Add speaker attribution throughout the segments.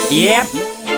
Speaker 1: Yep.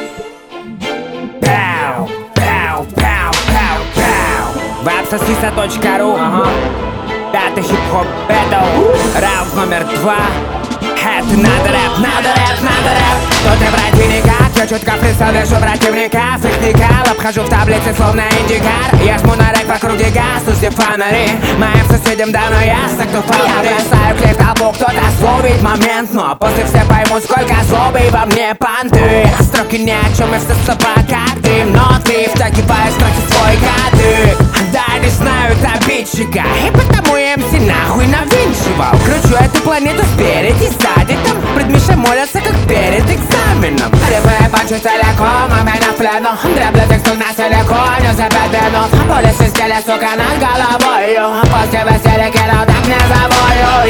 Speaker 1: Пау, пау, пау, пау, пау. Вебсосиса.ру. Пятый хип-хоп бэтл. Раунд номер 2. Это надо рэп, надо рэп, надо рэп. Тут и врать никак, я четко представляю противника. С их никал, обхожу в таблице словно индикар. Я жму на рэк по круге газ, все фонари. Моим соседям давно ясно, кто фаворит. Я бросаю клей в толпу, кто-то словит момент. Но после все поймут, сколько злобы во мне понты. Строки ни о чем, и все слова как дым. Но ты втягиваешь строки свой кадык. Да, не знают обидчика, и потому МС нахуй навинчивал. Кручу эту планету спереди, сзади. Там предмиши молятся, как перед экзаменом. Рыбы бачу целиком, а меня в плену. Дреблю тексту на силиконе за 5 минут. Поле свистели, сука, над головою. После веселья кидал так не завою.